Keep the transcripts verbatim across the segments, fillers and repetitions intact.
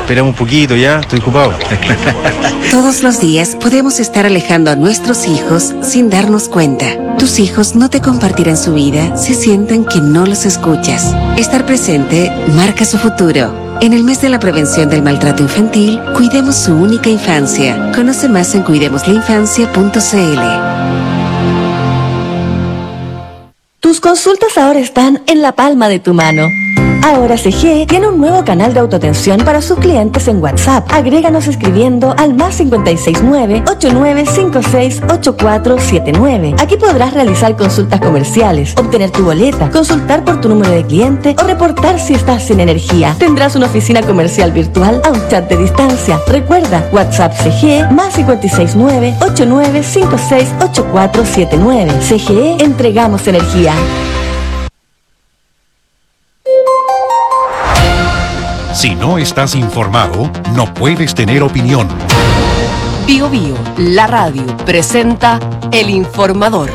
Esperamos un poquito ya, estoy ocupado. Todos los días podemos estar alejando a nuestros hijos sin darnos cuenta. Tus hijos no te compartirán su vida si sienten que no los escuchas. Estar presente marca su futuro. En el mes de la prevención del maltrato infantil, cuidemos su única infancia. Conoce más en cuidemos la infancia punto c l. Tus consultas ahora están en la palma de tu mano. Ahora C G E tiene un nuevo canal de autoatención para sus clientes en WhatsApp. Agréganos escribiendo al más cinco seis nueve, ocho nueve cinco seis, ocho cuatro siete nueve. Aquí podrás realizar consultas comerciales, obtener tu boleta, consultar por tu número de cliente o reportar si estás sin energía. Tendrás una oficina comercial virtual a un chat de distancia. Recuerda, WhatsApp C G E más cinco seis nueve, ocho nueve cinco seis, ocho cuatro siete nueve. C G E, entregamos energía. Si no estás informado, no puedes tener opinión. Bio Bio, la radio, presenta El Informador.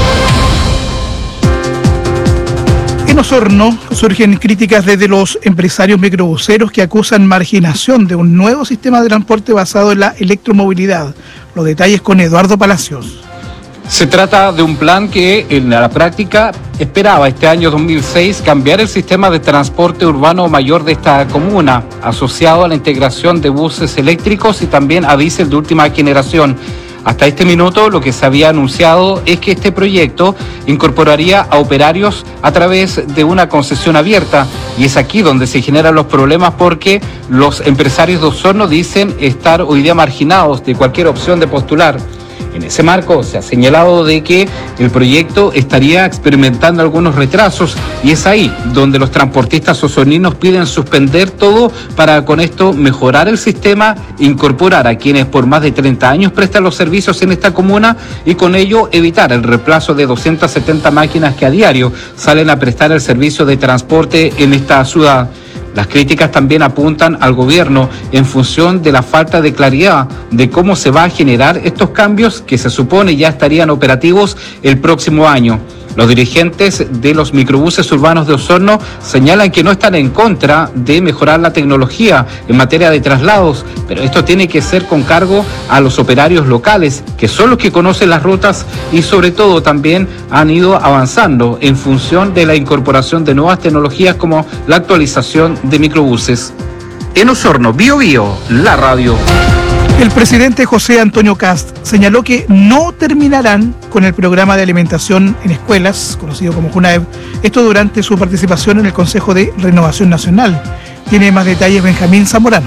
En Osorno surgen críticas desde los empresarios microbuseros que acusan marginación de un nuevo sistema de transporte basado en la electromovilidad. Los detalles con Eduardo Palacios. Se trata de un plan que en la práctica esperaba este año dos mil seis cambiar el sistema de transporte urbano mayor de esta comuna, asociado a la integración de buses eléctricos y también a diésel de última generación. Hasta este minuto lo que se había anunciado es que este proyecto incorporaría a operarios a través de una concesión abierta, y es aquí donde se generan los problemas porque los empresarios de Osorno dicen estar hoy día marginados de cualquier opción de postular. En ese marco se ha señalado de que el proyecto estaría experimentando algunos retrasos, y es ahí donde los transportistas osorninos piden suspender todo para con esto mejorar el sistema, incorporar a quienes por más de treinta años prestan los servicios en esta comuna y con ello evitar el reemplazo de doscientas setenta máquinas que a diario salen a prestar el servicio de transporte en esta ciudad. Las críticas también apuntan al gobierno en función de la falta de claridad de cómo se va a generar estos cambios que se supone ya estarían operativos el próximo año. Los dirigentes de los microbuses urbanos de Osorno señalan que no están en contra de mejorar la tecnología en materia de traslados, pero esto tiene que ser con cargo a los operarios locales, que son los que conocen las rutas y sobre todo también han ido avanzando en función de la incorporación de nuevas tecnologías como la actualización de microbuses. En Osorno, Bio Bio, la radio. El presidente José Antonio Kast señaló que no terminarán con el programa de alimentación en escuelas, conocido como JUNAEV, esto durante su participación en el Consejo de Renovación Nacional. Tiene más detalles Benjamín Zamorano.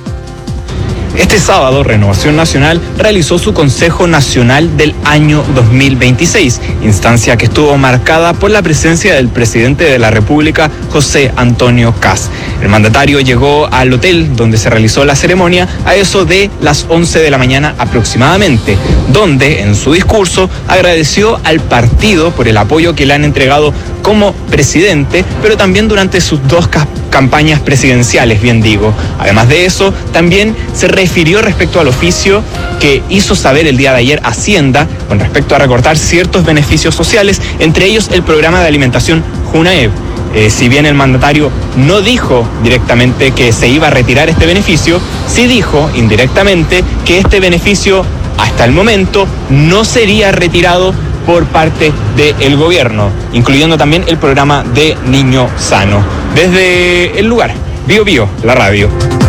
Este sábado, Renovación Nacional realizó su Consejo Nacional del año dos mil veintiséis, instancia que estuvo marcada por la presencia del presidente de la República, José Antonio Kast. El mandatario llegó al hotel donde se realizó la ceremonia a eso de las once de la mañana aproximadamente, donde en su discurso agradeció al partido por el apoyo que le han entregado como presidente, pero también durante sus dos campañas presidenciales, bien digo. Además de eso, también se refirió respecto al oficio que hizo saber el día de ayer Hacienda con respecto a recortar ciertos beneficios sociales, entre ellos el programa de alimentación JUNAEV. Eh, si bien el mandatario no dijo directamente que se iba a retirar este beneficio, sí dijo indirectamente que este beneficio hasta el momento no sería retirado por parte del gobierno, incluyendo también el programa de Niño Sano. Desde el lugar, Bio Bio, la radio.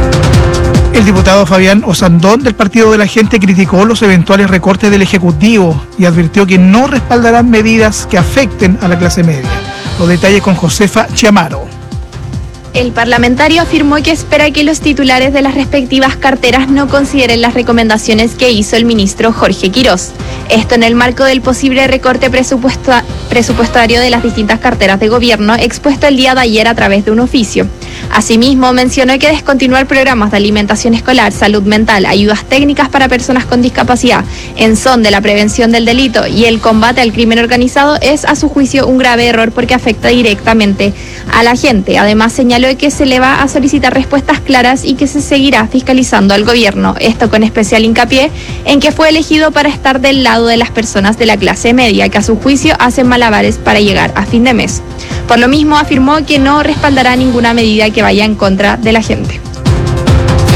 El diputado Fabián Osandón del Partido de la Gente criticó los eventuales recortes del Ejecutivo y advirtió que no respaldarán medidas que afecten a la clase media. Los detalles con Josefa Chiamaro. El parlamentario afirmó que espera que los titulares de las respectivas carteras no consideren las recomendaciones que hizo el ministro Jorge Quirós. Esto en el marco del posible recorte presupuesta- presupuestario de las distintas carteras de gobierno expuesto el día de ayer a través de un oficio. Asimismo, mencionó que descontinuar programas de alimentación escolar, salud mental, ayudas técnicas para personas con discapacidad, en son de la prevención del delito y el combate al crimen organizado es, a su juicio, un grave error porque afecta directamente a la gente. Además, señaló que se le va a solicitar respuestas claras y que se seguirá fiscalizando al gobierno. Esto con especial hincapié en que fue elegido para estar del lado de las personas de la clase media, que a su juicio hacen malabares para llegar a fin de mes. Por lo mismo, afirmó que no respaldará ninguna medida que vaya en contra de la gente.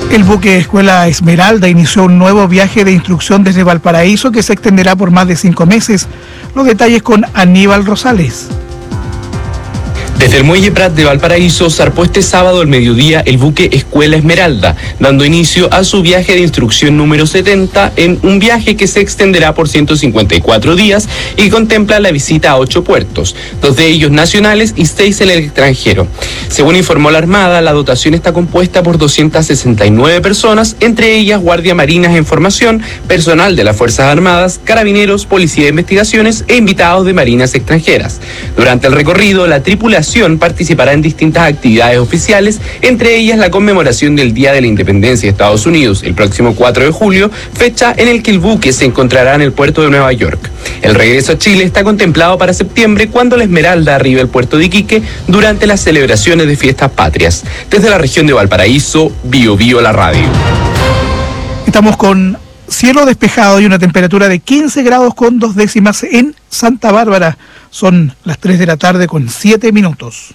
El buque Escuela Esmeralda inició un nuevo viaje de instrucción desde Valparaíso que se extenderá por más de cinco meses. Los detalles con Aníbal Rosales. Desde el Muelle Prat de Valparaíso zarpó este sábado al mediodía el buque Escuela Esmeralda, dando inicio a su viaje de instrucción número setenta, en un viaje que se extenderá por ciento cincuenta y cuatro días y contempla la visita a ocho puertos, dos de ellos nacionales y seis en el extranjero. Según informó la Armada, la dotación está compuesta por doscientas sesenta y nueve personas, entre ellas Guardia Marinas en formación, personal de las Fuerzas Armadas, carabineros, policía de investigaciones e invitados de marinas extranjeras. Durante el recorrido, la tripulación participará en distintas actividades oficiales, entre ellas la conmemoración del Día de la Independencia de Estados Unidos, el próximo cuatro de julio, fecha en el que el buque se encontrará en el puerto de Nueva York. El regreso a Chile está contemplado para septiembre, cuando la Esmeralda arribe al puerto de Iquique durante las celebraciones de fiestas patrias. Desde la región de Valparaíso, Bio Bio la radio. Estamos con cielo despejado y una temperatura de quince grados con dos décimas en Santa Bárbara. Son las tres de la tarde con siete minutos.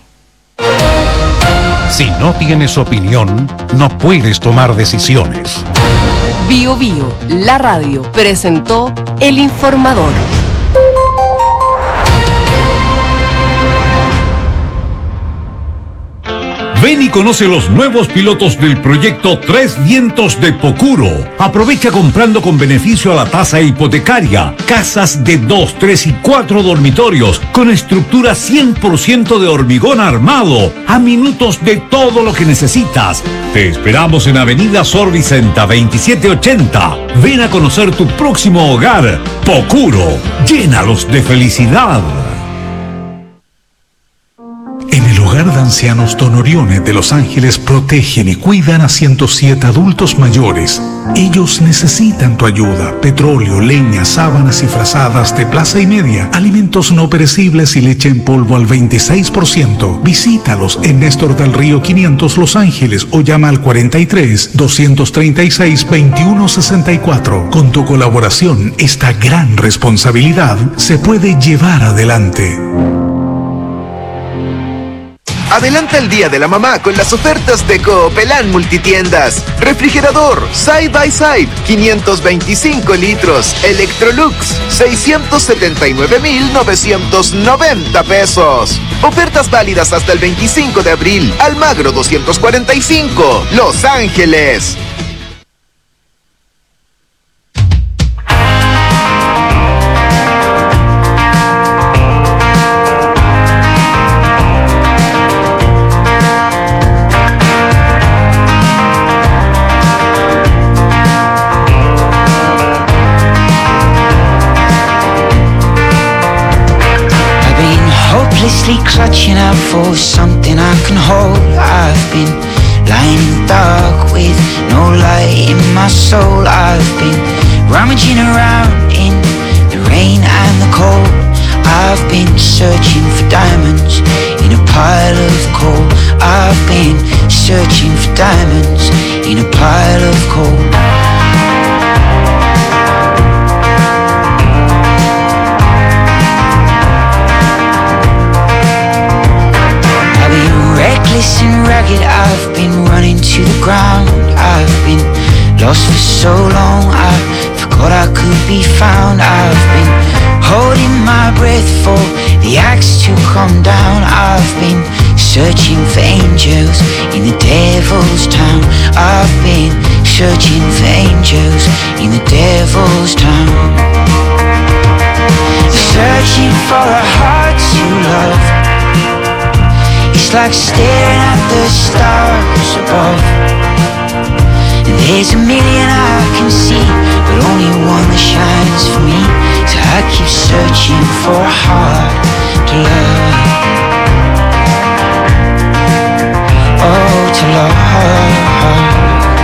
Si no tienes opinión, no puedes tomar decisiones. Bio Bio, la radio, presentó El Informador. Ven y conoce los nuevos pilotos del proyecto Tres Vientos de Pocuro. Aprovecha comprando con beneficio a la tasa hipotecaria. Casas de dos, tres y cuatro dormitorios con estructura cien por ciento de hormigón armado. A minutos de todo lo que necesitas. Te esperamos en Avenida Sor Vicenta veintisiete ochenta. Ven a conocer tu próximo hogar. Pocuro. Llénalos de felicidad. En el Hogar de Ancianos Don Orione de Los Ángeles protegen y cuidan a ciento siete adultos mayores. Ellos necesitan tu ayuda: petróleo, leña, sábanas y frazadas de plaza y media, alimentos no perecibles y leche en polvo al veintiséis por ciento. Visítalos en Néstor del Río quinientos Los Ángeles o llama al cuarenta y tres, doscientos treinta y seis, veintiuno sesenta y cuatro. Con tu colaboración, esta gran responsabilidad se puede llevar adelante. Adelanta el Día de la Mamá con las ofertas de Coopelán Multitiendas. Refrigerador Side by Side, quinientos veinticinco litros. Electrolux, seiscientos setenta y nueve mil novecientos noventa pesos. Ofertas válidas hasta el veinticinco de abril. Almagro doscientos cuarenta y cinco, Los Ángeles. Clutching out for something I can hold. I've been lying in the dark with no light in my soul. I've been rummaging around in the rain and the cold. I've been searching for diamonds in a pile of coal. I've been searching for diamonds in a pile of coal. Reckless and ragged, I've been running to the ground. I've been lost for so long, I forgot I could be found. I've been holding my breath for the axe to come down. I've been searching for angels in the devil's town. I've been searching for angels in the devil's town. Searching for a heart to love. It's like staring at the stars above. And there's a million I can see, but only one that shines for me. So I keep searching for a heart to love. Oh, to love.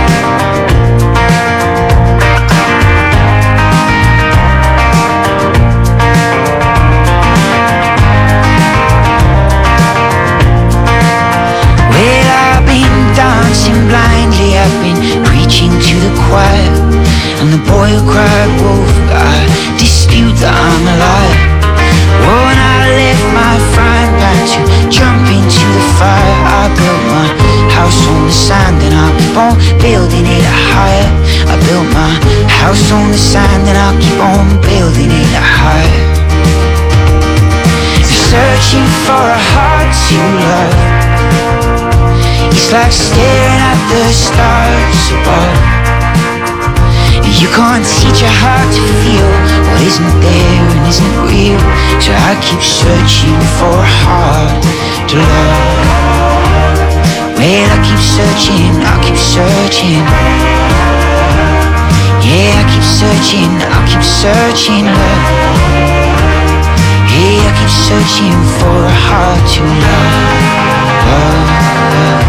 Dancing blindly, I've been preaching to the choir. And the boy who cried wolf, I dispute that I'm alive. Oh, and I left my frying pan to jump into the fire. I built my house house on the sand and I'll keep on building it higher. I built my house on the sand and I'll keep on building it higher. Searching for a heart to love. It's like staring at the stars above. You can't teach a heart to feel what isn't there and isn't real. So I keep searching for a heart to love. Well, I keep searching, I keep searching. Yeah, I keep searching, I keep searching, love. Yeah, I keep searching for a heart to love, love.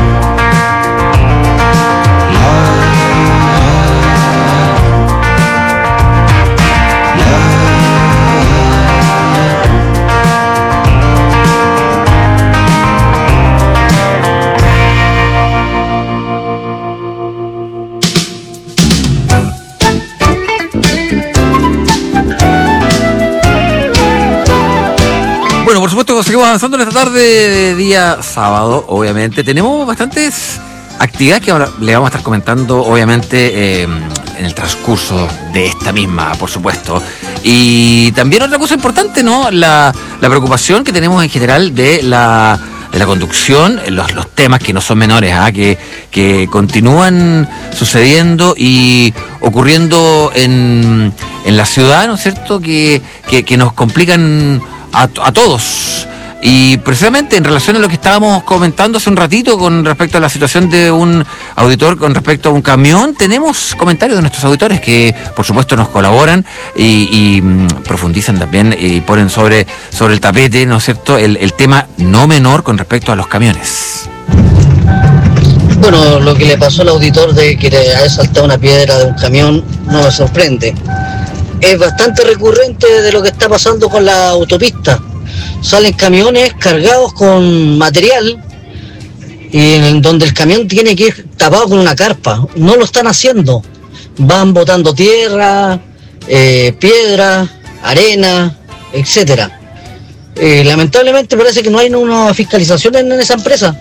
Bueno, por supuesto, seguimos avanzando en esta tarde de día sábado, obviamente. Tenemos bastantes actividades que ahora le vamos a estar comentando, obviamente, eh, en el transcurso de esta misma, por supuesto. Y también otra cosa importante, ¿no? La, la preocupación que tenemos en general de la, de la conducción, los, los temas que no son menores, ¿ah? que, que continúan sucediendo y ocurriendo en, en la ciudad, ¿no es cierto? Que, que, que nos complican A, a todos. Y precisamente en relación a lo que estábamos comentando hace un ratito con respecto a la situación de un auditor con respecto a un camión, tenemos comentarios de nuestros auditores que por supuesto nos colaboran y, y mm, profundizan también y ponen sobre, sobre el tapete, ¿no es cierto?, el, el tema no menor con respecto a los camiones. Bueno, lo que le pasó al auditor de que le haya saltado una piedra de un camión no me sorprende. Es bastante recurrente de lo que está pasando con la autopista. Salen camiones cargados con material y en donde el camión tiene que ir tapado con una carpa. No lo están haciendo. Van botando tierra, eh, piedra, arena, etcétera. Eh, lamentablemente parece que no hay una fiscalización en, en esa empresa.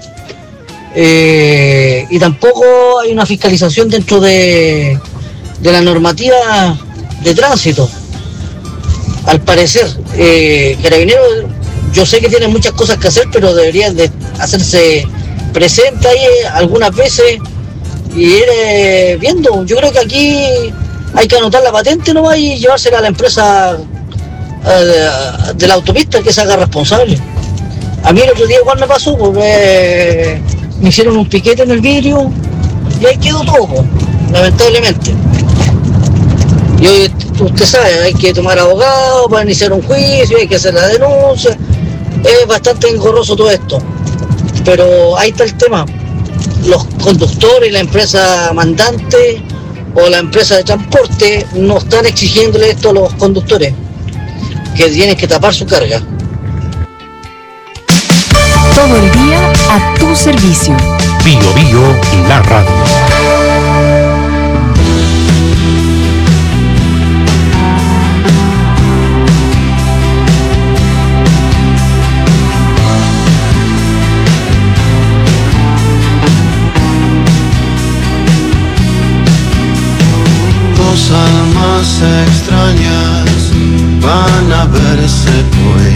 Eh, y tampoco hay una fiscalización dentro de, de la normativa de tránsito. Al parecer, eh, Carabineros, yo sé que tienen muchas cosas que hacer, pero deberían de hacerse presente ahí eh, algunas veces y ir eh, viendo. Yo creo que aquí hay que anotar la patente nomás y llevársela a la empresa eh, de la autopista que se haga responsable. A mí el otro día igual me pasó, porque eh, me hicieron un piquete en el vidrio y ahí quedó todo, lamentablemente. Y hoy, usted sabe, hay que tomar abogado para iniciar un juicio, hay que hacer la denuncia. Es bastante engorroso todo esto. Pero ahí está el tema. Los conductores, la empresa mandante o la empresa de transporte no están exigiéndole esto a los conductores, que tienen que tapar su carga. Todo el día a tu servicio. Bio Bio, la radio. Almas extrañas van a verse hoy.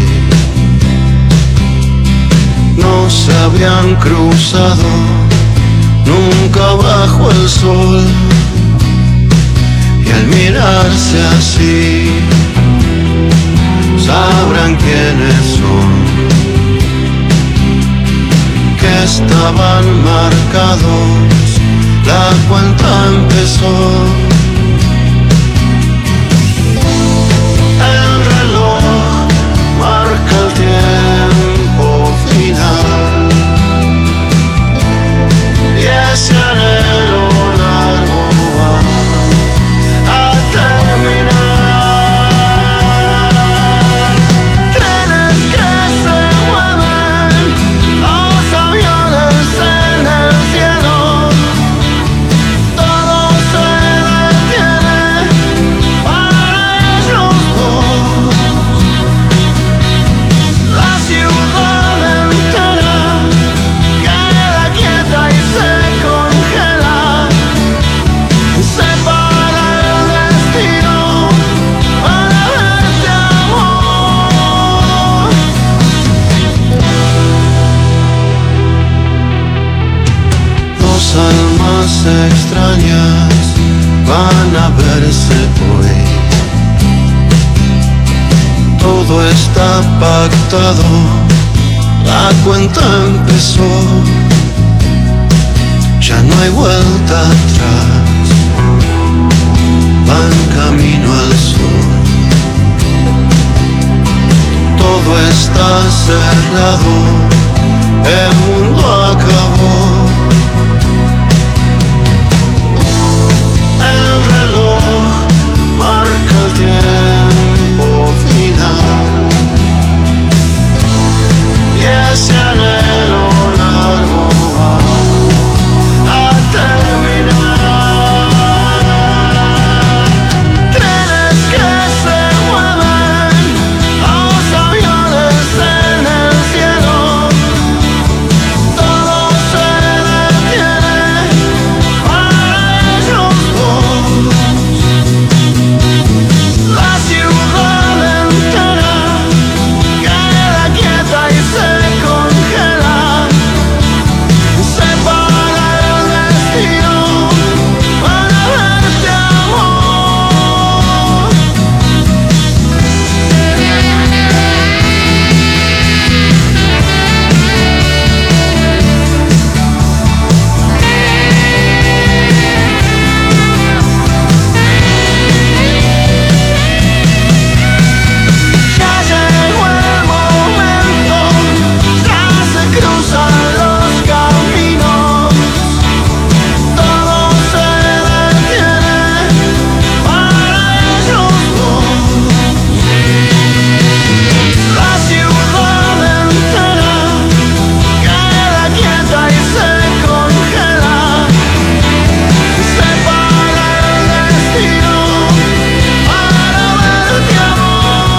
No se habían cruzado nunca bajo el sol, y al mirarse así sabrán quiénes son, que estaban marcados, la cuenta empezó. Marca el tiempo final y ese anhelo largo va a terminar. Trenes que se mueven, los aviones en el cielo, todo se van a verse hoy. Todo está pactado, la cuenta empezó, ya no hay vuelta atrás, van camino al sur. Todo está cerrado, el mundo acabó. El reloj marca el tiempo final y ese anhelo largo va a terminar. Trenes que se mueven, los aviones en el cielo, todo se detiene para ellos dos. La ciudad entera queda quieta y se congela, se para el destino para verte amor. Ya llegó el momento, ya se cruzan los caminos, todo se detiene para ellos dos. La ciudad entera queda quieta y se congela, se para el destino para verte amor.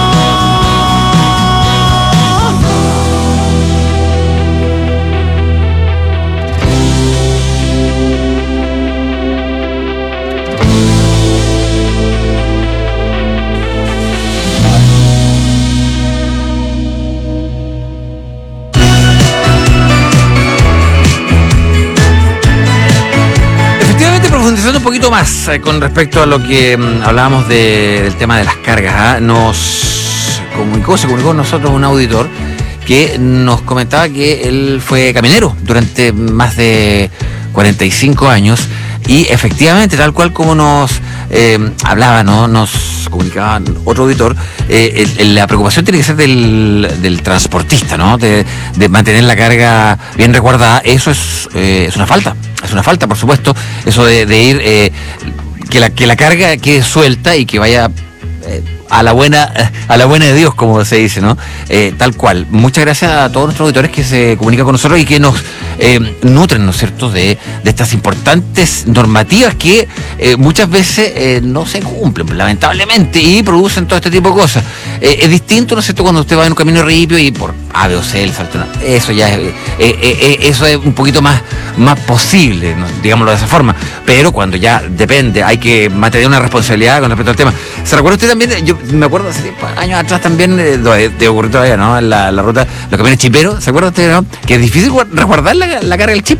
Efectivamente, profundizando un poquito más eh, con respecto a lo que mm, hablábamos de- del tema de las cargas, ¿ah? Nos comunicó, se comunicó con nosotros un auditor que nos comentaba que él fue camionero durante más de cuarenta y cinco años y efectivamente, tal cual como nos eh, hablaba, ¿no? Nos comunicaba otro auditor, eh, el- el- la preocupación tiene que ser del, del transportista, ¿no? De, de mantener la carga bien resguardada. Eso es, eh, es una falta, es una falta, por supuesto, eso de, de ir, eh, que, la, que la carga quede suelta y que vaya eh, a la buena a la buena de Dios, como se dice, ¿no? Eh, tal cual. Muchas gracias a todos nuestros auditores que se comunican con nosotros y que nos eh, nutren, ¿no es cierto?, de, de estas importantes normativas que eh, muchas veces eh, no se cumplen, lamentablemente, y producen todo este tipo de cosas. Eh, es distinto, ¿no es cierto?, cuando usted va en un camino ripio y por A, B o C, le salta una- eso ya es, eh, eh, eh, eso es un poquito más, más posible, ¿no? Digámoslo de esa forma. Pero cuando ya depende, hay que mantener una responsabilidad con respecto al tema. ¿Se recuerda usted también? Yo me acuerdo hace tiempo, años atrás también, eh, de, de ocurrió todavía, ¿no? En la, la ruta, los camiones chiperos, ¿se acuerda usted, no? Que es difícil guar- resguardar la, la carga del chip.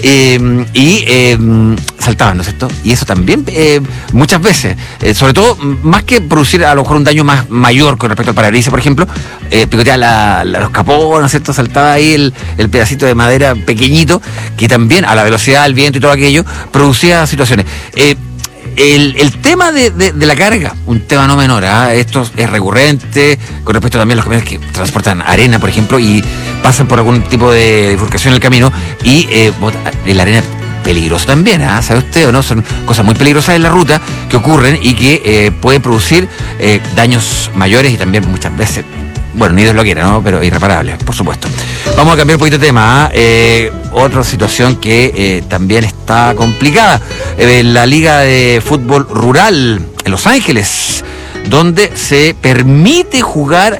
Eh, y eh, saltaban, ¿no es cierto? Y eso también, eh, muchas veces, eh, sobre todo, m- más que producir a lo mejor un daño más mayor con respecto al parabrisas, por ejemplo, eh, picoteaba la, la- los capós, ¿no es cierto? Saltaba ahí el, el pedacito de madera pequeñito, que también, a la velocidad, al viento y todo aquello, producía situaciones. Eh, El, el tema de, de- de la carga, un tema no menor, ¿ah? Esto es recurrente con respecto también a los camiones que transportan arena, por ejemplo, y pasan por algún tipo de bifurcación en el camino y eh, bota- la arena peligrosa también, ¿ah? ¿Sabe usted o no? Son cosas muy peligrosas en la ruta que ocurren y que eh, pueden producir eh, daños mayores y también muchas veces, bueno, ni Dios lo quiera, ¿no? Pero irreparables, por supuesto. Vamos a cambiar un poquito de tema, ¿ah? Eh, otra situación que eh, también está complicada. Eh, la Liga de Fútbol Rural en Los Ángeles, donde se permite jugar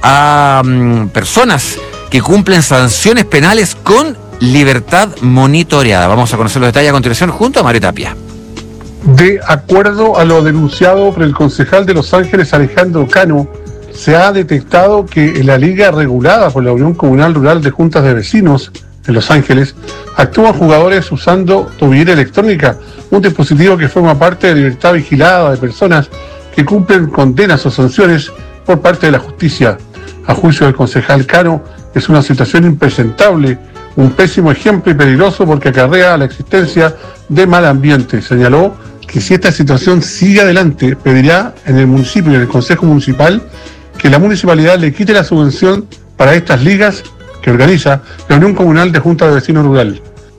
a mm, personas que cumplen sanciones penales con libertad monitoreada. Vamos a conocer los detalles a continuación junto a Mario Tapia. De acuerdo a lo denunciado por el concejal de Los Ángeles, Alejandro Cano, se ha detectado que en la liga regulada por la Unión Comunal Rural de Juntas de Vecinos, en Los Ángeles, actúan jugadores usando tobillera electrónica, un dispositivo que forma parte de libertad vigilada de personas que cumplen condenas o sanciones por parte de la justicia. A juicio del concejal Cano, es una situación impresentable, un pésimo ejemplo y peligroso porque acarrea la existencia de mal ambiente. Señaló que si esta situación sigue adelante, pedirá en el municipio y en el Consejo Municipal que la municipalidad le quite la subvención para estas ligas que organiza la Unión Comunal de Junta de Vecinos Rural.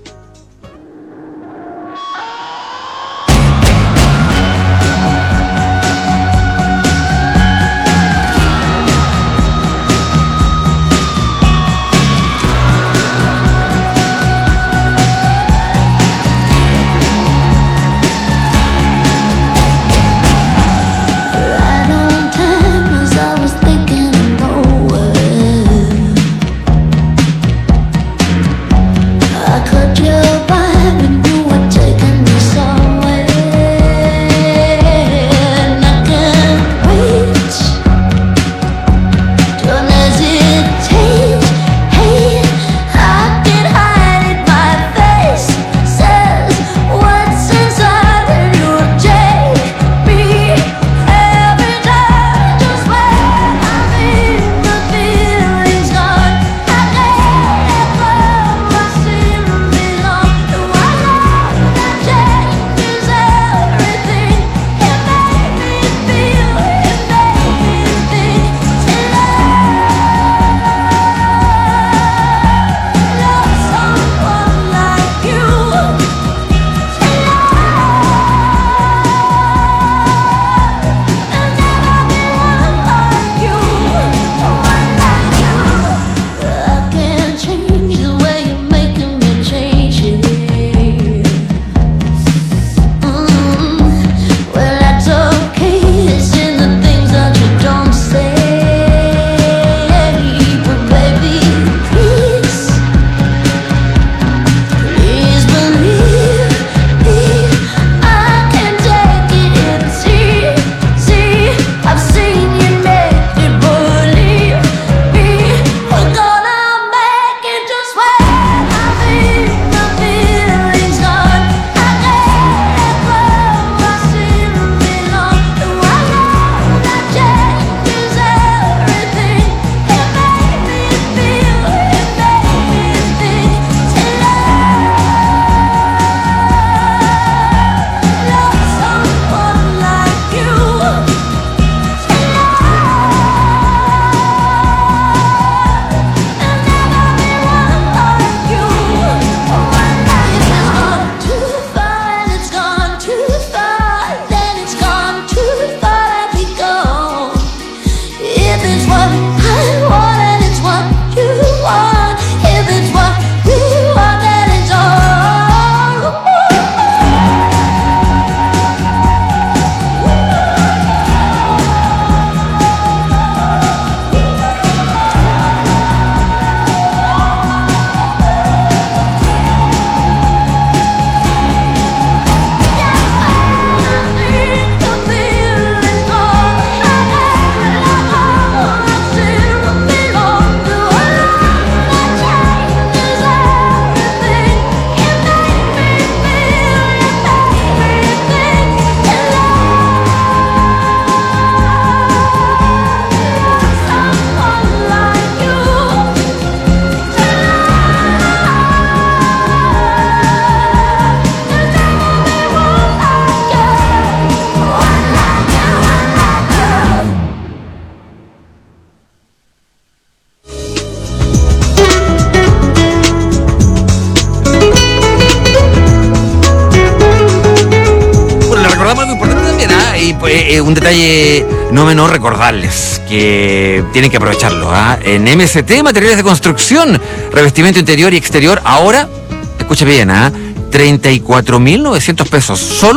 eh, un detalle no menor, recordarles que tienen que aprovecharlo. ¿ah? En M S T, materiales de construcción, revestimiento interior y exterior, ahora, escuche bien, ¿ah? treinta y cuatro mil novecientos pesos, solo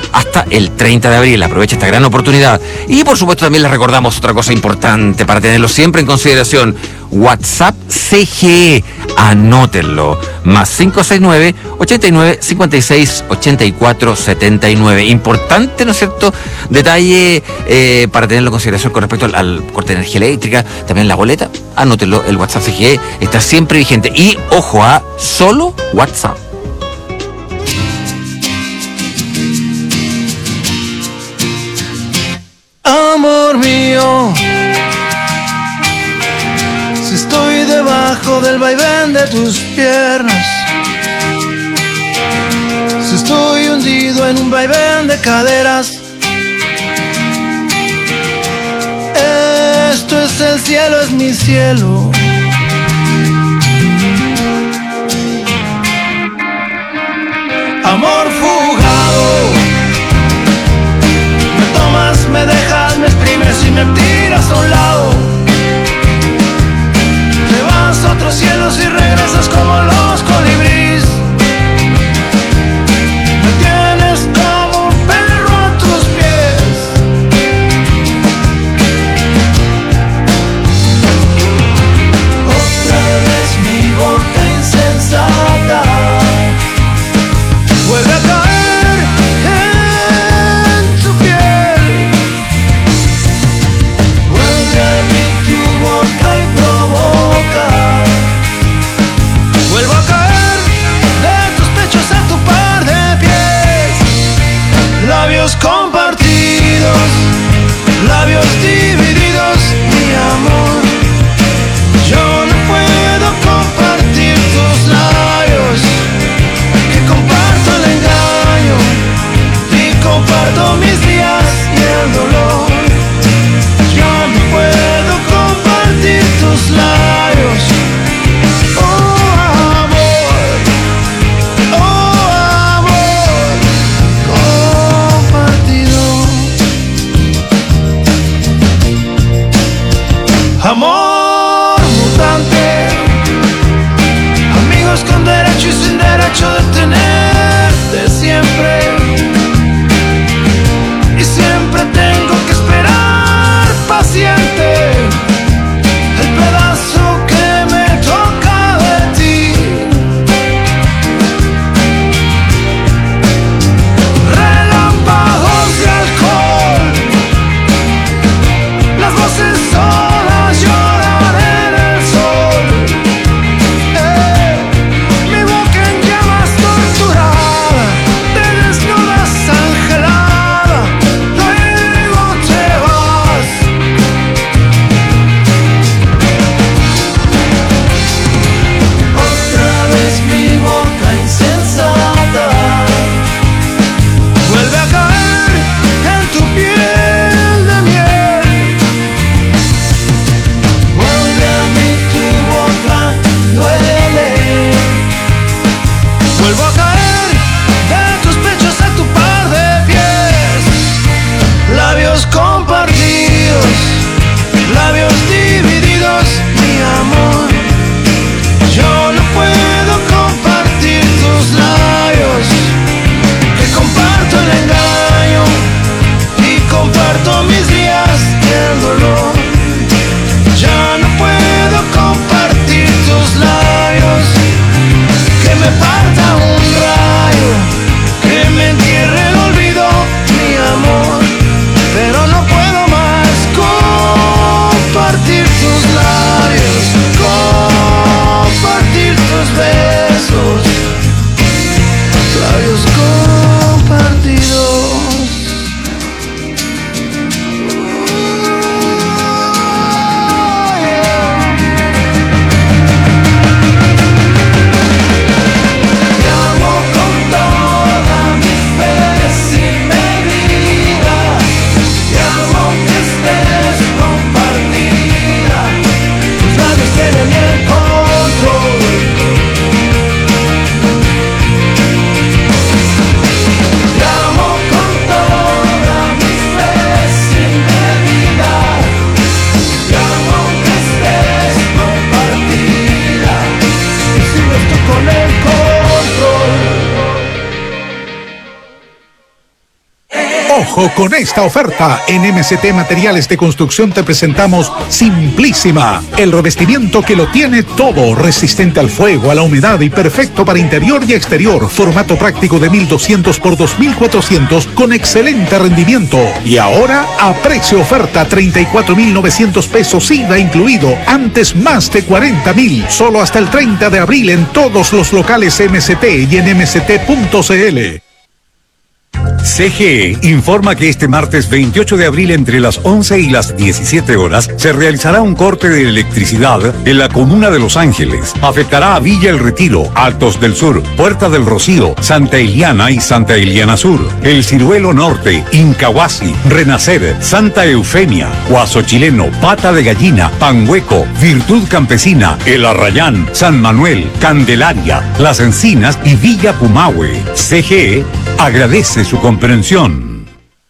hasta el treinta de abril. Aprovecha esta gran oportunidad. Y por supuesto también les recordamos otra cosa importante para tenerlo siempre en consideración. WhatsApp C G E, anótenlo, más cinco seis nueve, ochenta y nueve, cincuenta y seis, ochenta y cuatro, setenta y nueve. Importante, ¿no es cierto?, detalle eh, para tenerlo en consideración con respecto al, al corte de energía eléctrica, también la boleta, anótenlo, el WhatsApp C G E está siempre vigente. Y ojo a solo WhatsApp. Amor mío, si estoy debajo del vaivén de tus piernas, si estoy hundido en un vaivén de caderas, esto es el cielo, es mi cielo. Amor fugado, me tomas, me dejas, me exprimes y me tiras a un lado. Te vas a otros cielos y regresas como los colibríes. Me tienes como un perro a tus pies. Otra vez mi boca insensata vuelve a caer en tu piel. Vuelve a mí tu boca y provoca. Vuelvo a caer de tus pechos a tu par de pies. Labios compartidos, labios divididos, mi amor. Yo no puedo compartir tus labios, que comparto el engaño y comparto mis días y el dolor. Yo no puedo compartir tus labios. Oh amor, oh amor compartido. Amor mutante, amigos con derecho y sin derecho de tenerte siempre. Y siempre tengo que esperar paciente el pedazo que me toca de ti. Relámpagos de alcohol, las voces solas lloran en el sol. Eh, mi boca en llamas torturada, te desnudas angelada, luego te vas. Otra vez mi boca insensata vuelve a caer en tu piel de miel. Vuelve a mí tu boca, duele. Vuelvo a caer de tus pechos a tu par de pies. Labios compartidos, labios divididos, mi amor. Yo no puedo compartir tus labios, que comparto el engaño y comparto mis días y el dolor. Ya no puedo compartir tus labios, que me parta un rayo, que me entierre el olvido, mi amor. Pero no puedo Ojo con esta oferta. En M C T Materiales de Construcción te presentamos Simplísima, el revestimiento que lo tiene todo, resistente al fuego, a la humedad y perfecto para interior y exterior. Formato práctico de mil doscientos por dos mil cuatrocientos con excelente rendimiento. Y ahora a precio oferta, treinta y cuatro mil novecientos pesos I V A incluido. Antes más de cuarenta mil. Solo hasta el treinta de abril en todos los locales M C T y en m c t punto c l. C G E informa que este martes veintiocho de abril entre las once y las diecisiete horas se realizará un corte de electricidad en la comuna de Los Ángeles. Afectará a Villa El Retiro, Altos del Sur, Puerta del Rocío, Santa Eliana y Santa Eliana Sur, El Ciruelo Norte, Incahuasi, Renacer, Santa Eufemia, Guaso Chileno, Pata de Gallina, Panhueco, Virtud Campesina, El Arrayán, San Manuel, Candelaria, Las Encinas y Villa Pumahue. C G E agradece su comprensión.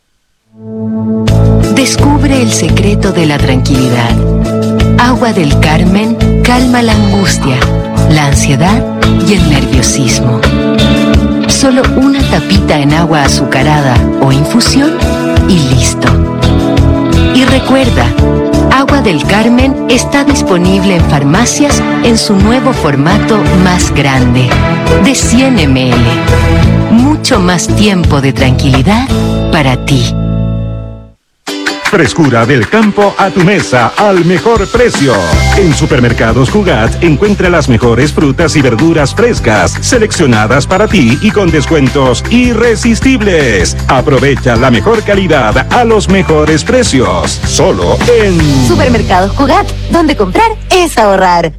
Descubre el secreto de la tranquilidad. Agua del Carmen calma la angustia, la ansiedad y el nerviosismo. Solo una tapita en agua azucarada o infusión y listo. Y recuerda, Agua del Carmen está disponible en farmacias en su nuevo formato más grande, de cien mililitros. Mucho más tiempo de tranquilidad para ti. Frescura del campo a tu mesa al mejor precio. En Supermercados Jugat encuentra las mejores frutas y verduras frescas, seleccionadas para ti y con descuentos irresistibles. Aprovecha la mejor calidad a los mejores precios. Solo en Supermercados Jugat, donde comprar es ahorrar.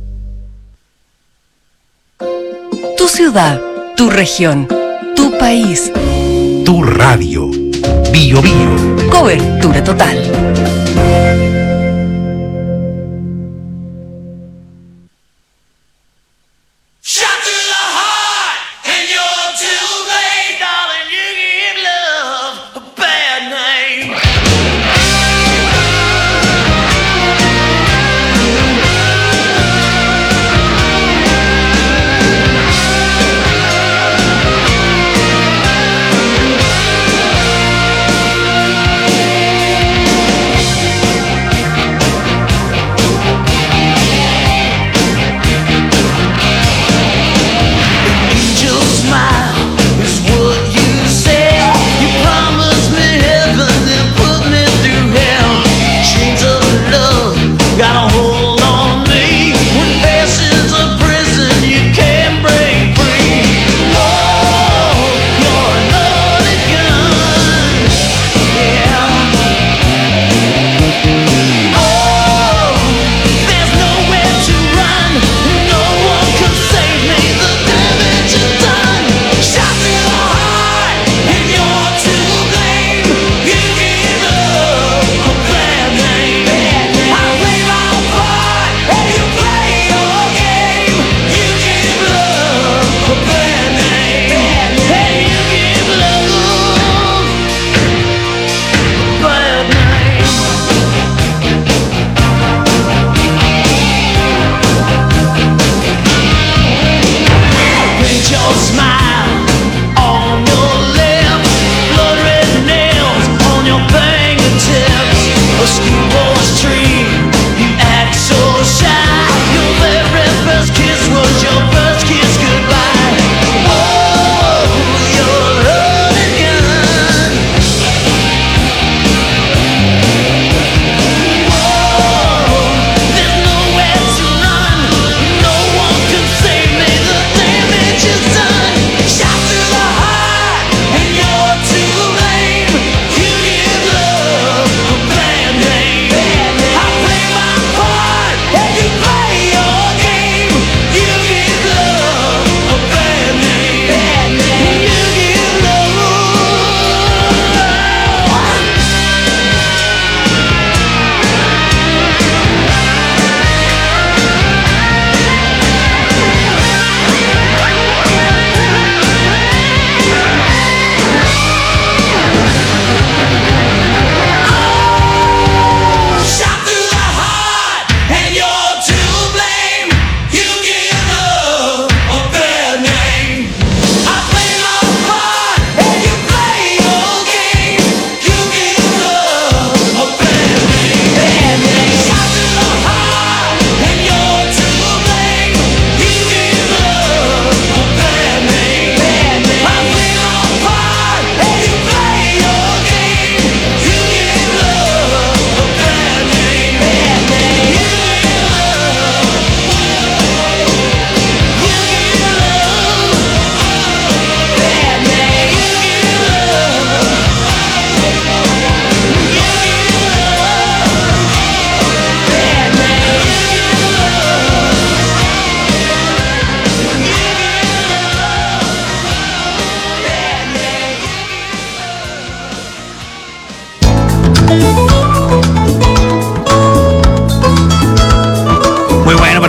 Tu ciudad, tu región, tu país. Tu radio. Bio Bio. Cobertura total.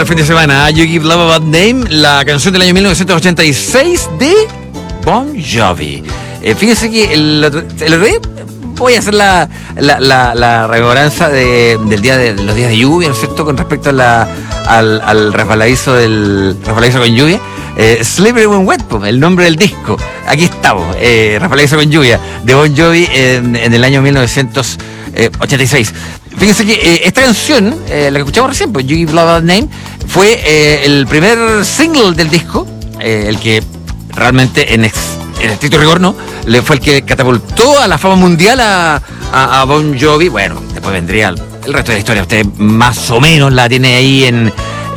fin de semana. You Give Love a Bad Name, la canción del año mil novecientos ochenta y seis de Bon Jovi. Eh, fíjense que el otro, el otro día voy a hacer la, la, la, la rememoranza de, del día de los días de lluvia, ¿no es cierto? Con respecto a la, al, al resbaladizo del resbaladizo con lluvia. Eh, Slippery When Wet, el nombre del disco. Aquí estamos, eh, resbaladizo con lluvia, de Bon Jovi en, en el año mil novecientos ochenta y seis. Fíjense que eh, esta canción, eh, la que escuchamos recién, pues You Give Love a Bad Name, fue eh, el primer single del disco, eh, el que realmente en, ex, en estricto rigor no, le fue el que catapultó a la fama mundial a, a, a Bon Jovi. Bueno, después vendría el, el resto de la historia, usted más o menos la tiene ahí en,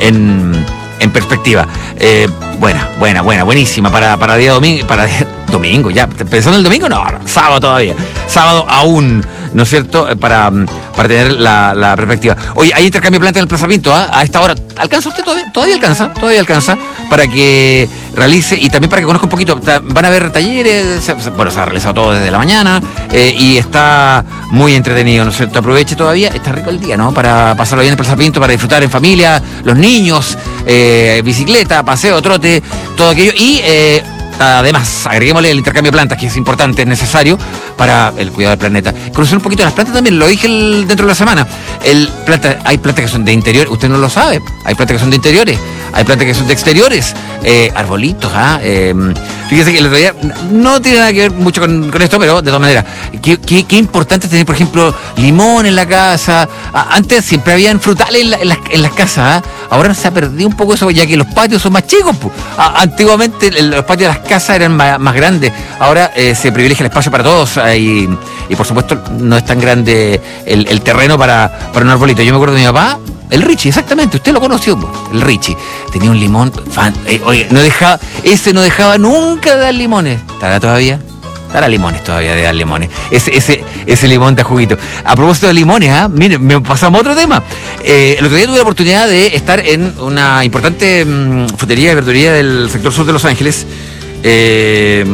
en, en perspectiva. Eh, buena, buena, buena, buenísima para, para día domingo, para día, domingo, ya, pensando en el domingo, no, no, sábado todavía, sábado aún, ¿no es cierto? Para, para tener la, la perspectiva. Oye, hay intercambio de planta en el Plaza Pinto, ¿eh? A esta hora. ¿Alcanza usted todavía? Todavía alcanza, todavía alcanza para que realice y también para que conozca un poquito. Van a haber talleres, se, bueno, se ha realizado todo desde la mañana eh, y está muy entretenido, ¿no es cierto? Aproveche todavía, está rico el día, ¿no? Para pasarlo bien en el Plaza Pinto, para disfrutar en familia, los niños, eh, bicicleta, paseo, trote, todo aquello. Y eh, además, agreguémosle el intercambio de plantas, que es importante, es necesario para el cuidado del planeta. Conocer un poquito las plantas también, lo dije el, dentro de la semana. El planta, hay plantas que son de interior, usted no lo sabe. Hay plantas que son de interiores, hay plantas que son de exteriores, eh, arbolitos, ¿ah? Eh, fíjese que el otro día no tiene nada que ver mucho con, con esto, pero de todas maneras, qué, qué, qué importante tener, por ejemplo, limón en la casa. Ah, antes siempre habían frutales en, la, en, las, en las casas, ¿ah? Ahora se ha perdido un poco eso, ya que los patios son más chicos. Ah, antiguamente los patios de las casas eran más, más grandes, ahora eh, se privilegia el espacio para todos eh, y, y por supuesto no es tan grande el, el terreno para, para un arbolito. Yo me acuerdo de mi papá, el Richie, exactamente, usted lo conoció, el Richie, tenía un limón, fan, eh, oye, no dejaba, ese no dejaba nunca de dar limones. ¿Estará todavía? Estará limones todavía de dar limones. Ese, ese, ese limón de juguito. A propósito de limones, ¿ah? Miren, me pasamos a otro tema. Eh, el otro día tuve la oportunidad de estar en una importante mmm, frutería y verduría del sector sur de Los Ángeles. Eh,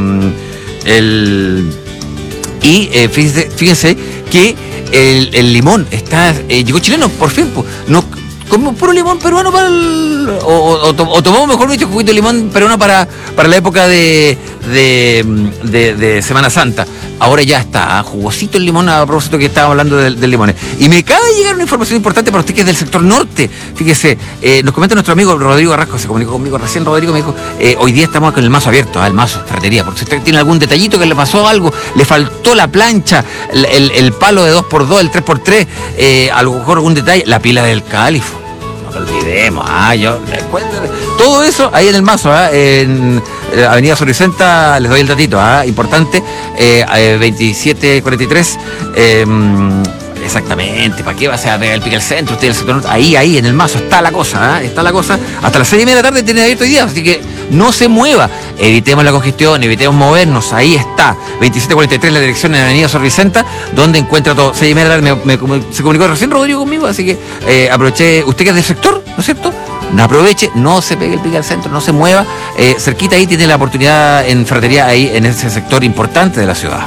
el, y eh, fíjense, fíjense que el, el limón está eh, llegó chileno, por fin. Pues, no, como puro limón peruano para el, o, o, o tomamos mejor dicho juguito de limón peruano para, para la época de, de, de, de Semana Santa. Ahora ya está, ¿eh? Jugosito el limón, a propósito que estábamos hablando del, del limón. Y me acaba de llegar una información importante para usted que es del sector norte. Fíjese, eh, nos comenta nuestro amigo Rodrigo Carrasco, se comunicó conmigo recién. Rodrigo me dijo, eh, hoy día estamos con el mazo abierto, ¿eh? El mazo, ferretería, porque si usted tiene algún detallito que le pasó algo, le faltó la plancha, el, el, el palo de dos por dos, el tres por tres, eh, a lo mejor algún detalle, la pila del califo. No lo olvidemos, ah, yo recuerdo. Todo eso ahí en el mazo, ¿eh? En eh, Avenida Soricenta, les doy el datito, ¿eh? Importante, eh, veintisiete cuarenta y tres, eh, exactamente, ¿para qué va a ser el Pique al Centro? Usted el sector norte, ahí, ahí, en el mazo, está la cosa, ¿eh? Está la cosa, hasta las seis y media de la tarde tiene abierto hoy día, así que no se mueva, evitemos la congestión, evitemos movernos, ahí está, veintisiete cuarenta y tres, la dirección en Avenida Soricenta, donde encuentra todo, seis y media de la tarde, me, me, se comunicó recién Rodrigo conmigo, así que eh, aproveché, usted que es del sector, ¿no es cierto? No aproveche, no se pegue el pique al centro, no se mueva, eh, cerquita ahí tiene la oportunidad en ferretería, ahí en ese sector importante de la ciudad.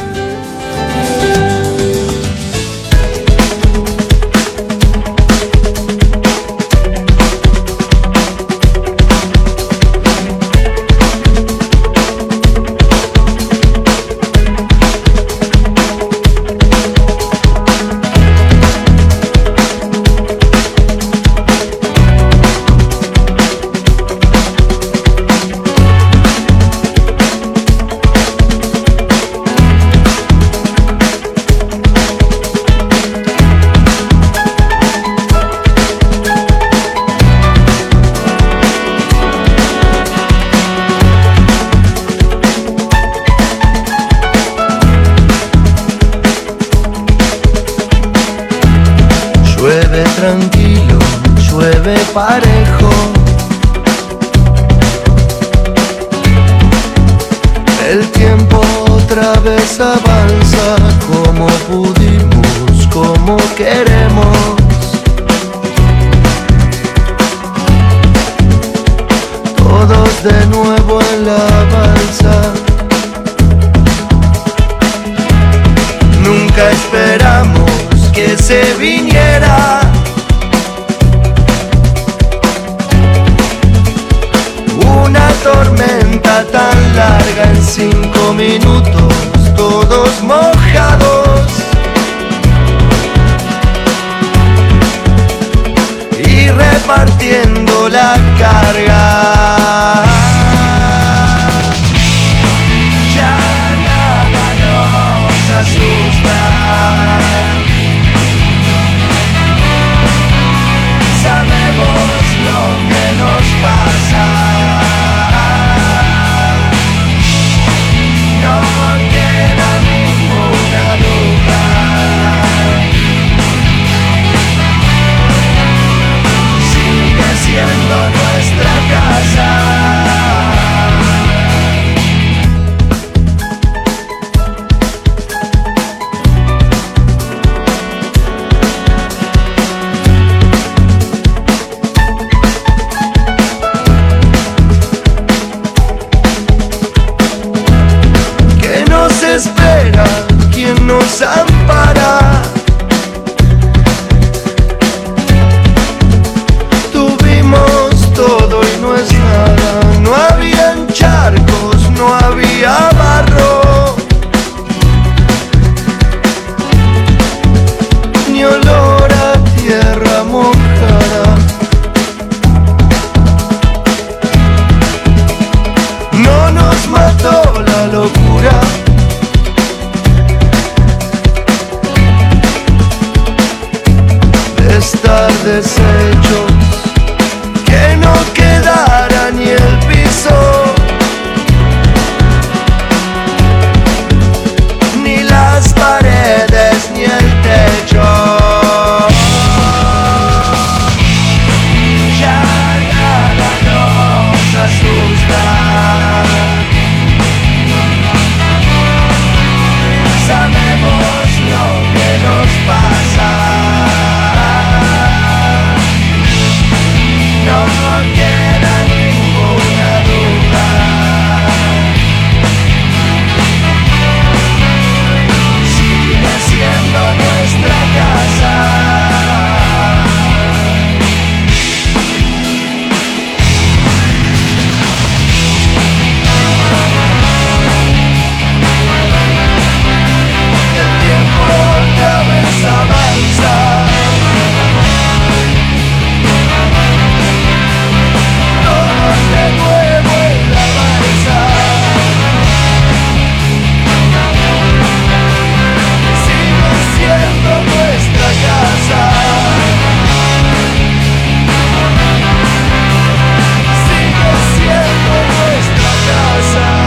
Tranquilo, llueve parejo. El tiempo otra vez avanza como pudimos, como queremos. Todos de nuevo en la balsa. Nunca esperamos que se viniera. vida tan larga en cinco minutos, todos mojados y repartiendo la carga. Ya nada nos asusta, sabemos lo que nos pasa. No queda ninguna duda. Sigue siendo nuestra casa. Espera, ¿quién nos ampara? Tuvimos todo y no es nada. No habían charcos, no había barro, ni olor a tierra mojada. No nos mató la locura, estar deshechos, que no quedara ni el piso, ni las paredes, ni el techo. Ya nada nos asusta, sabemos lo que nos pasa. No queda ninguna duda. Sigue siendo nuestra casa. El tiempo otra vez avanza. De nuevo en la balsa, sigue siendo nuestra casa. Sigue siendo nuestra casa.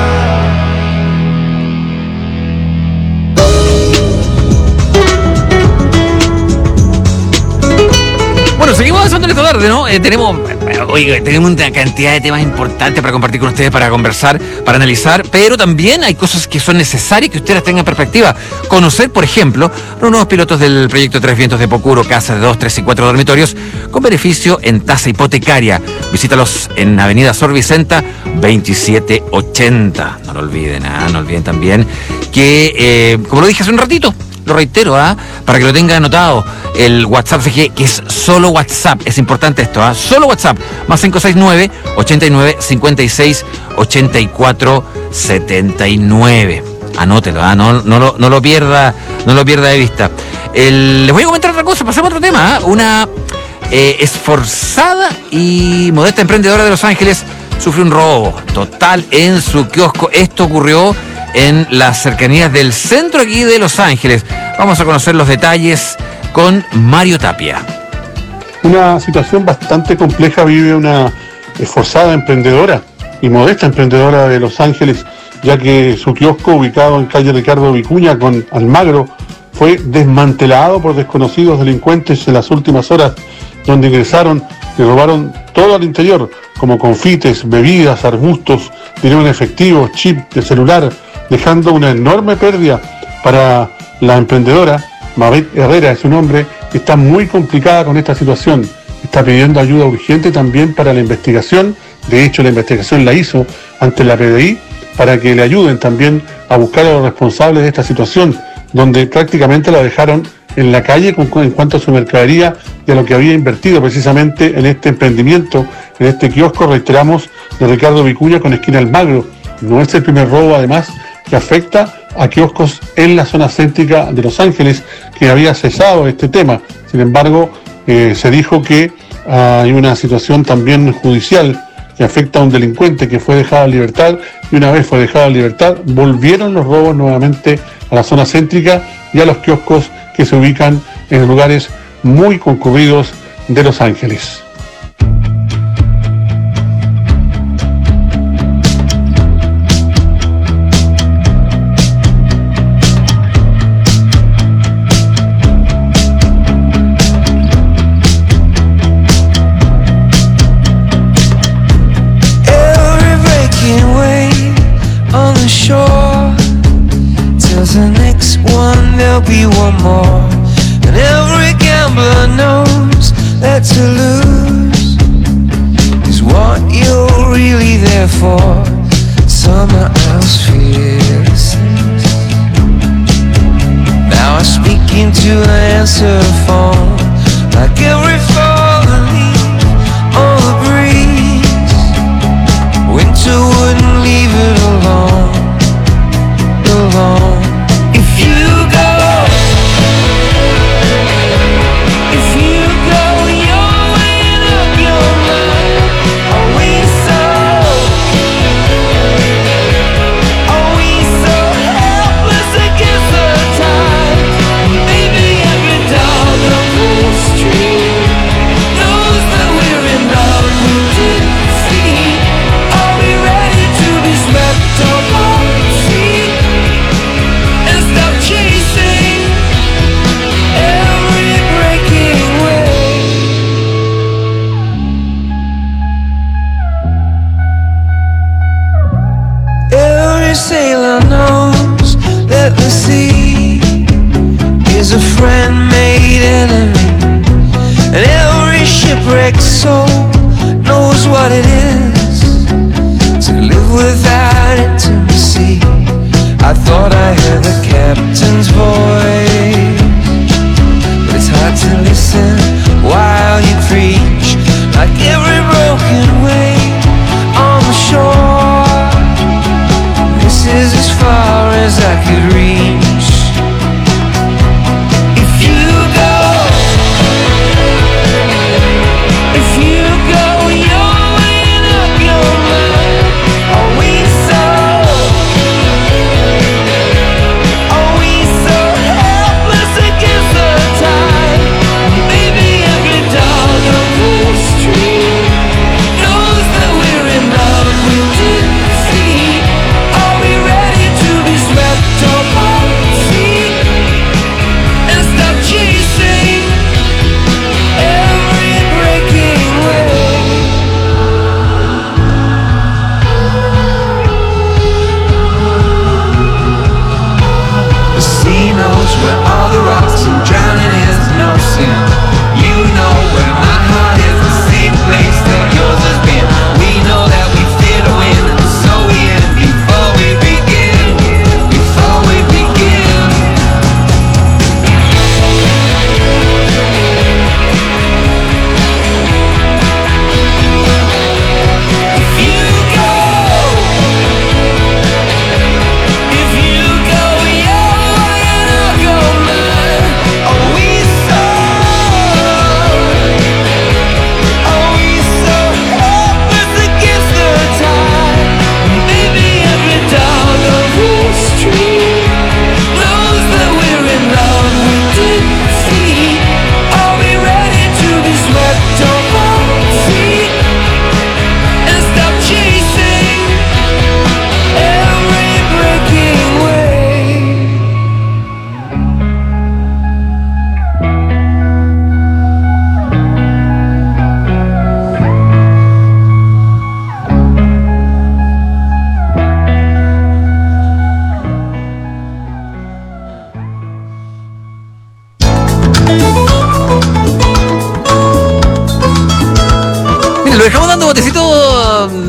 Bueno, seguimos avanzando en esta tarde, ¿no? Eh, tenemos, oiga, tenemos una cantidad de temas importantes para compartir con ustedes, para conversar, para analizar, pero también hay cosas que son necesarias que ustedes tengan en perspectiva. Conocer, por ejemplo, los nuevos pilotos del proyecto Tres Vientos de Pocuro, casas de dos, tres y cuatro dormitorios, con beneficio en tasa hipotecaria. Visítalos en Avenida Sor Vicenta, veintisiete ochenta. No lo olviden, ¿ah? No olviden también que, eh, como lo dije hace un ratito, lo reitero, ¿ah? Para que lo tengan anotado, el WhatsApp C G, que es solo WhatsApp, es importante esto, ¿ah? Solo WhatsApp, más cinco seis nueve, ochenta y nueve, cincuenta y seis, ochenta y cuatro, setenta y nueve. Anótelo, ¿ah? no, no, lo, no lo pierda, no lo pierda de vista. El, les voy a comentar otra cosa, pasemos a otro tema, ¿ah? Una eh, esforzada y modesta emprendedora de Los Ángeles sufre un robo total en su kiosco. Esto ocurrió en las cercanías del centro aquí de Los Ángeles. Vamos a conocer los detalles con Mario Tapia. Una situación bastante compleja vive una esforzada emprendedora y modesta emprendedora de Los Ángeles, ya que su kiosco, ubicado en calle Ricardo Vicuña con Almagro, fue desmantelado por desconocidos delincuentes en las últimas horas, donde ingresaron y robaron todo al interior, como confites, bebidas, arbustos, dinero en efectivo, chip de celular, dejando una enorme pérdida para la emprendedora. Mabet Herrera es su nombre, que está muy complicada con esta situación. Está pidiendo ayuda urgente también para la investigación. De hecho, la investigación la hizo ante la P D I para que le ayuden también a buscar a los responsables de esta situación, donde prácticamente la dejaron en la calle con, en cuanto a su mercadería y a lo que había invertido precisamente en este emprendimiento, en este kiosco, reiteramos, de Ricardo Vicuña con esquina Almagro. No es el primer robo, además, que afecta a kioscos en la zona céntrica de Los Ángeles, que había cesado este tema. Sin embargo, eh, se dijo que uh, hay una situación también judicial que afecta a un delincuente que fue dejado en libertad, y una vez fue dejado en libertad, volvieron los robos nuevamente a la zona céntrica y a los kioscos que se ubican en lugares muy concurridos de Los Ángeles. The next one, there'll be one more. And every gambler knows that to lose is what you're really there for. Someone else fears. Now I speak into the answer phone, like every fallen leaf on the breeze. Winter wouldn't leave it alone, alone. Sailor knows that the sea is a friend made enemy, and every shipwrecked soul knows what it is to live without intimacy. I thought I heard the captain's voice, but it's hard to listen while you preach, like every broken wave on the shore. This is as far as I could reach. If you go, if you go, you're weighing up your mind. Are we so, are we so helpless against the tide? Maybe every dog on the street knows that we're in love with defeat. Are we ready to be swept up on the sea and stop chasing every breaking wave? The sea knows where all the rocks and drowning is no sin. You know where my heart is, the same place that yours has been. We know that we fear to win, so we end before we begin, before we begin. If you go, if you go, you're weighing up your mind. Are we so, are we so helpless against the tide? Maybe every dog on the street knows that we're in love with defeat. Are we ready to be swept up on the sea and stop chasing every breaking wave? Mira, lo dejamos dando botecito eh,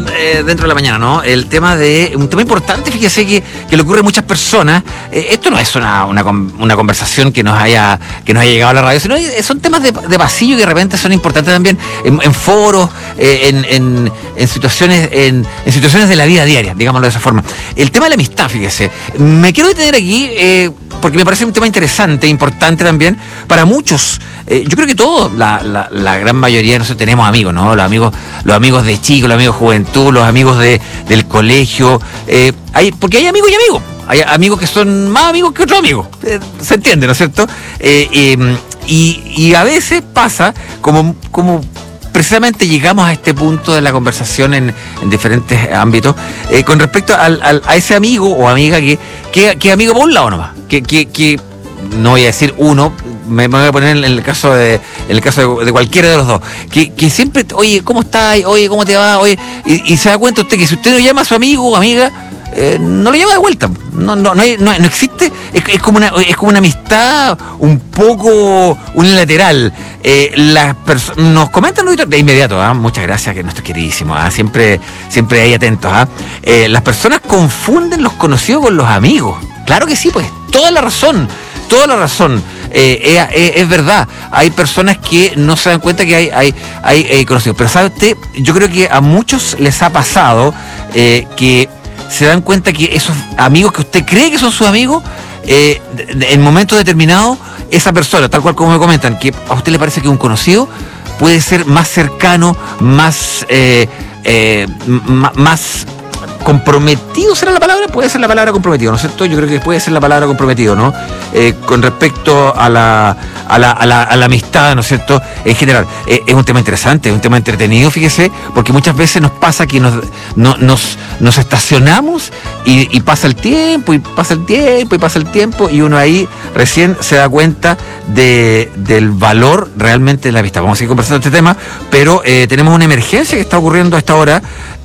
dentro de la mañana, ¿no? El tema de, un tema importante, fíjese que, que le ocurre a muchas personas. Eh, esto no es una, una, una conversación que nos haya que nos haya llegado a la radio, sino son temas de, de pasillo que de repente son importantes también en, en foros, eh, en, en, en situaciones en, en situaciones de la vida diaria, digámoslo de esa forma. El tema de la amistad, fíjese. Me quiero detener aquí eh, porque me parece un tema interesante, importante también para muchos. Eh, yo creo que todos, la, la, la gran mayoría de nosotros tenemos amigos, ¿no? Los amigos, los amigos de chicos, los amigos de juventud, los amigos de, del colegio. Eh, hay, porque hay amigos y amigos. Hay amigos que son más amigos que otros amigos. Eh, se entiende, ¿no es cierto? Eh, eh, y, y a veces pasa como, como precisamente llegamos a este punto de la conversación en, en diferentes ámbitos, eh, con respecto al, al, a ese amigo o amiga que, que, que amigo por un lado nomás. Que, que, que no voy a decir uno, me, me voy a poner en el caso de en el caso de, de cualquiera de los dos, que, que siempre, oye, ¿cómo estás? Oye, ¿cómo te va? Oye, y, y se da cuenta usted que si usted no llama a su amigo o amiga, eh, no lo llama de vuelta. No, no, no, hay, no, no existe, es, es como una, es como una amistad un poco unilateral. Eh, las perso- nos comentan de inmediato, ¿eh? Muchas gracias, que nuestro queridísimo, ¿eh? siempre, siempre ahí atentos, ¿eh? Eh, las personas confunden los conocidos con los amigos. Claro que sí, pues, toda la razón, toda la razón. Eh, eh, eh, es verdad, hay personas que no se dan cuenta que hay, hay, hay eh, conocidos. Pero ¿sabe usted? Yo creo que a muchos les ha pasado eh, que se dan cuenta que esos amigos que usted cree que son sus amigos, eh, en momentos determinados, esa persona, tal cual como me comentan, que a usted le parece que un conocido puede ser más cercano, más, eh, eh, m- más comprometido, ¿será la palabra? Puede ser la palabra comprometido, ¿no es cierto? Yo creo que puede ser la palabra comprometido, ¿no? Eh, con respecto a la, a la, a la, a la amistad, ¿no es cierto? En general, eh, es un tema interesante, es un tema entretenido, fíjese, porque muchas veces nos pasa que nos, no, nos, nos estacionamos y, y pasa el tiempo, y pasa el tiempo, y pasa el tiempo, y uno ahí recién se da cuenta de, del valor realmente de la amistad. Vamos a seguir conversando este tema, pero eh, tenemos una emergencia que está ocurriendo a esta hora,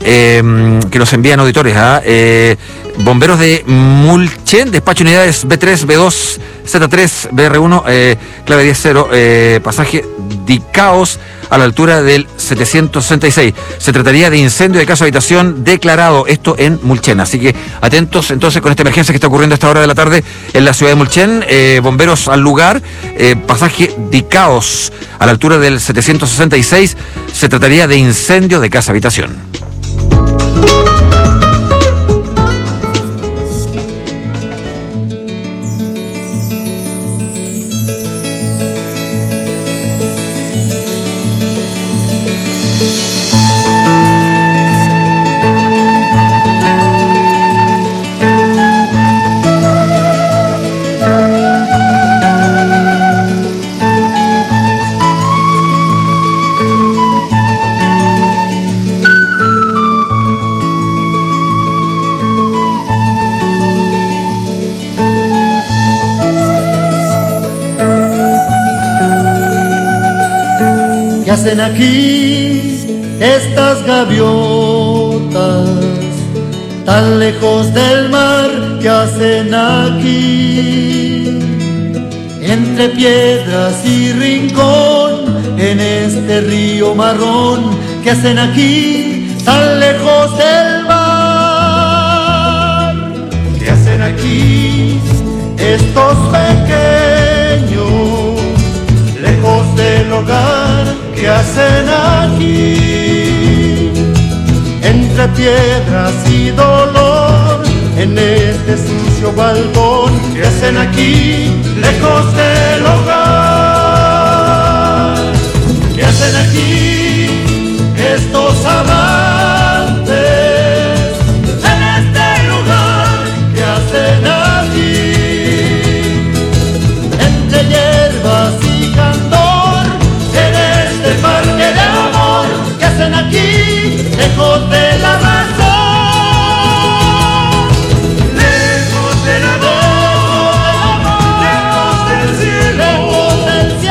eh, que nos envían auditores, ¿ah? eh, bomberos de Mulchen, despacho unidades B tres, B dos, Z tres, B R uno, eh, clave diez cero, eh, pasaje Dicaos, a la altura del setecientos sesenta y seis. Se trataría de incendio de casa habitación declarado, esto en Mulchen. Así que atentos entonces con esta emergencia que está ocurriendo a esta hora de la tarde en la ciudad de Mulchen. Eh, bomberos al lugar, eh, pasaje Dicaos, a la altura del setecientos sesenta y seis. Se trataría de incendio de casa habitación. ¿Qué hacen aquí estas gaviotas tan lejos del mar? ¿Qué hacen aquí entre piedras y rincón en este río marrón? ¿Qué hacen aquí tan lejos del mar? ¿Qué hacen aquí estos pequeños lejos del hogar? ¿Qué hacen aquí entre piedras y dolor en este sucio balcón? ¿Qué hacen aquí lejos del hogar? ¿Qué hacen aquí estos amantes en este lugar? ¿Qué hacen aquí entre hierbas y candor en este parque de amor? ¿Qué hacen aquí lejos de la razón? Lejos del amor, lejos del cielo, lejos del cielo.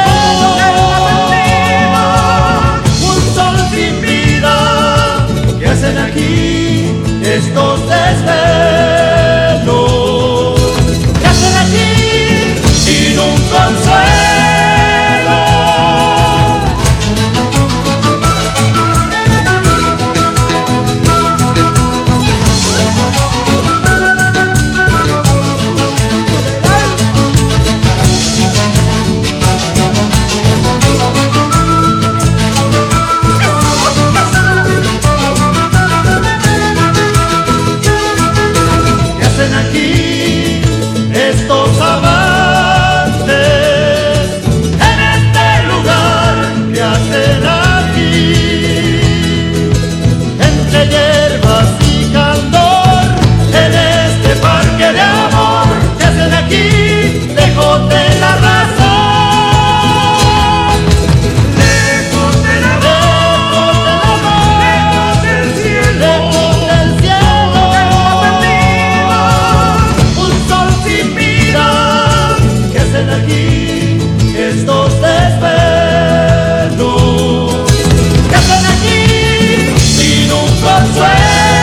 desvelo. ¿Qué hacen aquí sin un consuelo?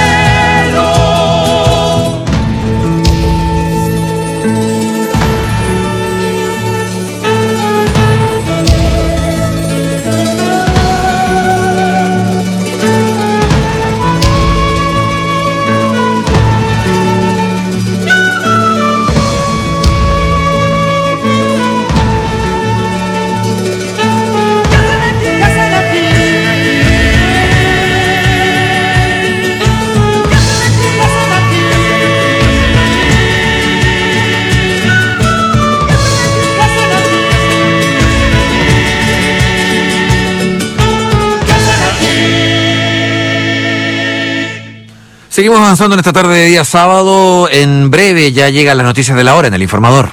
Seguimos avanzando en esta tarde de día sábado. En breve ya llegan las noticias de la hora en El Informador.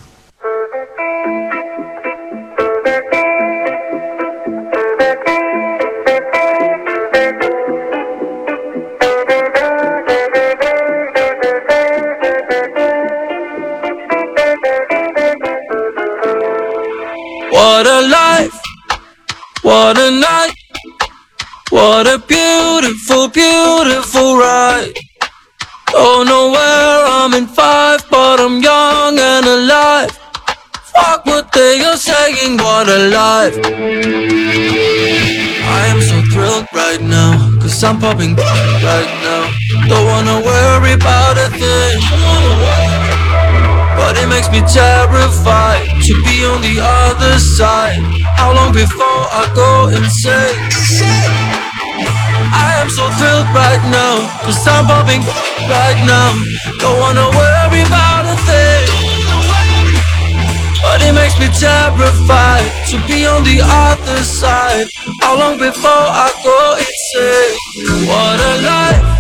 What a life, what a night, what a beautiful, beautiful ride. Don't know where I'm in five, but I'm young and alive. Fuck what they are saying, what a life. I am so thrilled right now, cause I'm popping right now. Don't wanna worry about a thing, but it makes me terrified to be on the other side. How long before I go insane? I am so thrilled right now, cause I'm popping right now. Don't wanna worry about a thing, but it makes me terrified to be on the other side. How long before I go insane? What a life,